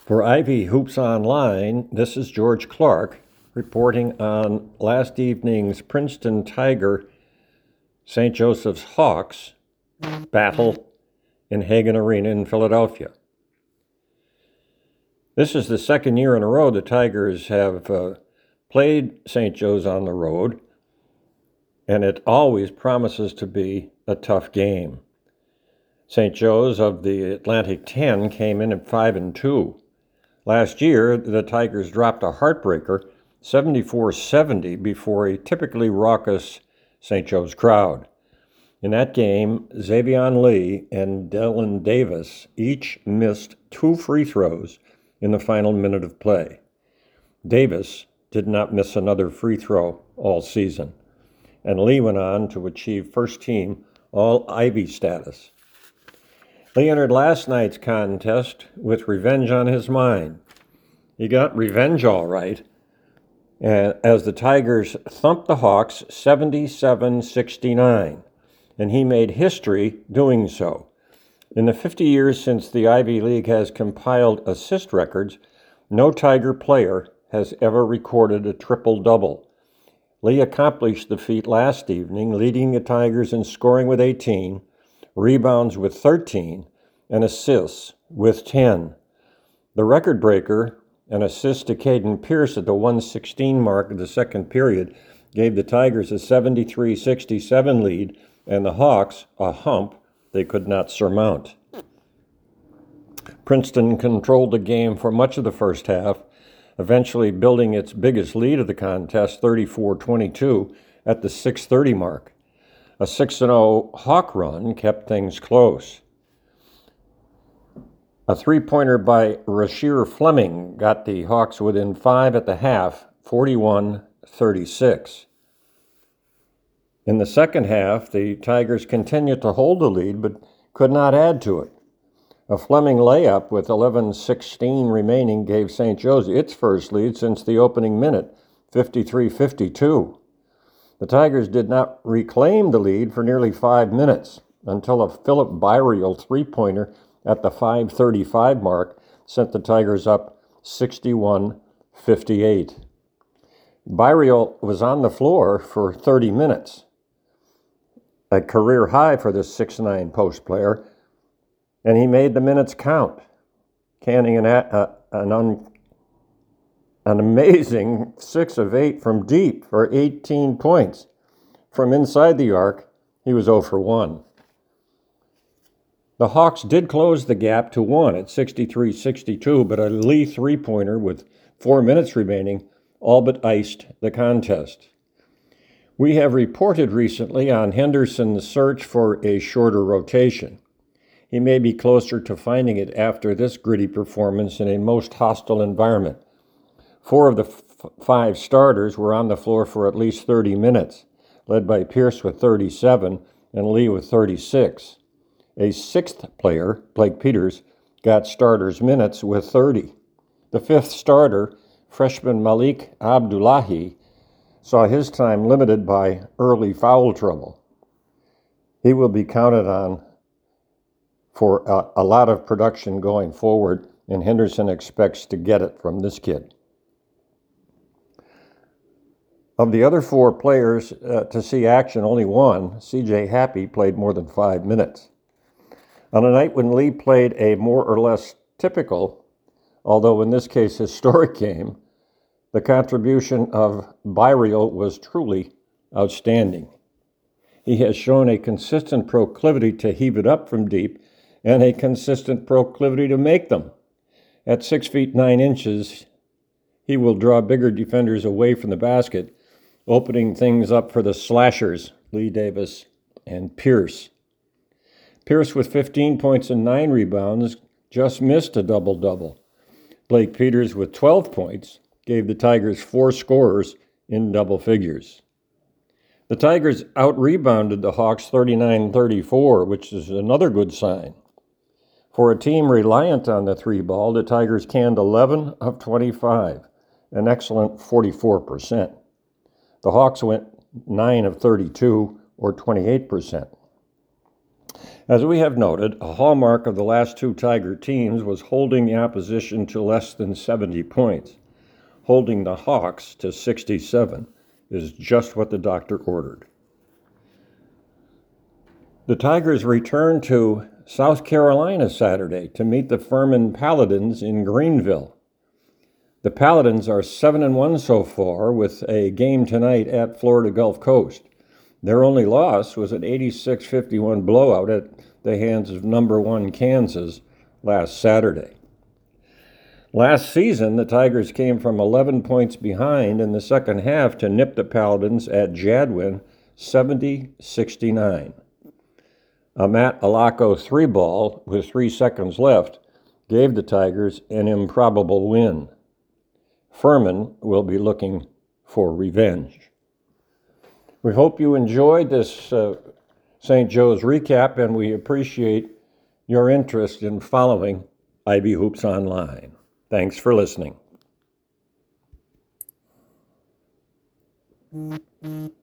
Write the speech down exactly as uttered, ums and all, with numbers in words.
For Ivy Hoops Online, this is George Clark reporting on last evening's Princeton Tiger Saint Joseph's Hawks battle in Hagan Arena in Philadelphia. This is the second year in a row the Tigers have uh, played Saint Joe's on the road, and it always promises to be a tough game. Saint Joe's of the Atlantic ten came in at five and two. Last year, the Tigers dropped a heartbreaker, seventy-four seventy, before a typically raucous Saint Joe's crowd. In that game, Xavion Lee and Dylan Davis each missed two free throws in the final minute of play. Davis did not miss another free throw all season, and Lee went on to achieve first-team All-Ivy status. Lee entered last night's contest with revenge on his mind. He got revenge all right, as the Tigers thumped the Hawks seventy-seven sixty-nine, and he made history doing so. In the fifty years since the Ivy League has compiled assist records, no Tiger player has ever recorded a triple-double. Lee accomplished the feat last evening, leading the Tigers in scoring with eighteen, rebounds with thirteen, and assists with ten. The record breaker, an assist to Caden Pierce at the one sixteen mark of the second period, gave the Tigers a seventy-three sixty-seven lead, and the Hawks a hump they could not surmount. Princeton controlled the game for much of the first half, eventually building its biggest lead of the contest, thirty-four twenty-two, at the six thirty mark. A six and oh Hawk run kept things close. A three-pointer by Rasheer Fleming got the Hawks within five at the half, forty-one thirty-six. In the second half, the Tigers continued to hold the lead, but could not add to it. A Fleming layup with eleven sixteen remaining gave Saint Joe's its first lead since the opening minute, fifty-three fifty-two. The Tigers did not reclaim the lead for nearly five minutes until a Philip Byriel three-pointer at the five thirty-five mark sent the Tigers up sixty-one fifty-eight. Byriel was on the floor for thirty minutes, a career high for this six nine post player, and he made the minutes count, canning an, uh, an, un, an amazing six of eight from deep for eighteen points. From inside the arc, he was zero for one. The Hawks did close the gap to one at sixty-three sixty-two, but a Lee three-pointer with four minutes remaining all but iced the contest. We have reported recently on Henderson's search for a shorter rotation. He may be closer to finding it after this gritty performance in a most hostile environment. Four of the f- five starters were on the floor for at least thirty minutes, led by Pierce with thirty-seven and Lee with thirty-six. A sixth player, Blake Peters, got starters minutes with thirty. The fifth starter, freshman Malik Abdullahi, saw his time limited by early foul trouble. He will be counted on for a, a lot of production going forward, and Henderson expects to get it from this kid. Of the other four players uh, to see action, only one, C J Happy, played more than five minutes. On a night when Lee played a more or less typical, although in this case historic game, the contribution of Byriel was truly outstanding. He has shown a consistent proclivity to heave it up from deep and a consistent proclivity to make them. At six feet nine inches, he will draw bigger defenders away from the basket, opening things up for the slashers, Lee Davis and Pierce. Pierce with fifteen points and nine rebounds just missed a double-double. Blake Peters with twelve points gave the Tigers four scorers in double figures. The Tigers out-rebounded the Hawks thirty-nine thirty-four, which is another good sign. For a team reliant on the three ball, the Tigers canned eleven of twenty-five, an excellent forty-four percent. The Hawks went nine of thirty-two, or twenty-eight percent. As we have noted, a hallmark of the last two Tiger teams was holding the opposition to less than seventy points. Holding the Hawks to sixty-seven is just what the doctor ordered. The Tigers return to South Carolina Saturday to meet the Furman Paladins in Greenville. The Paladins are seven and one so far, with a game tonight at Florida Gulf Coast. Their only loss was an eighty-six fifty-one blowout at the hands of number one Kansas last Saturday. Last season, the Tigers came from eleven points behind in the second half to nip the Paladins at Jadwin seventy sixty-nine. A Matt Alaco three ball with three seconds left gave the Tigers an improbable win. Furman will be looking for revenge. We hope you enjoyed this uh, Saint Joe's recap, and we appreciate your interest in following Ivy Hoops Online. Thanks for listening.